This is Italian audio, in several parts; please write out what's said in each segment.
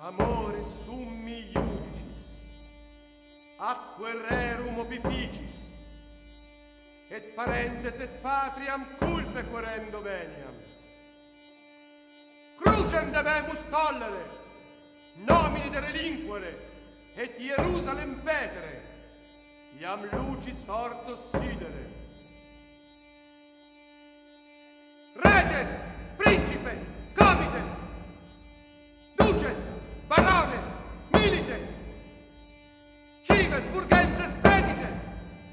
Amore summi iudicis, atque rerum opificis, et parentes et patriam culpe querendo veniam. Crucem debemus tollere, nomini de relinquere, et Hierusalem petere, iam lucis ortus sidere. Reges, principes, comites, duces, barones, milites, cives, burgenses, pedites,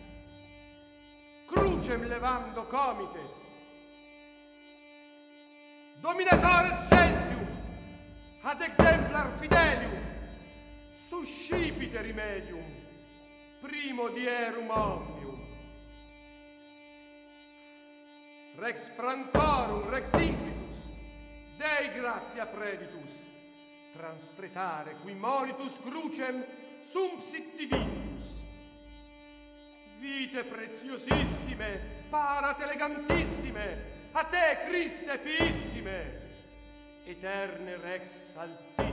crucem levando comites, dominatores gentium, ad exemplar fidelium, suscipite remedium, primo dierum omnium. Rex Francorum, Rex Inclitus, Dei gratia preditus, transpretare qui moritus crucem sumpsit divinitus. Vite preziosissime, parat elegantissime, a te, Christe, piissime, eterne Rex altissime.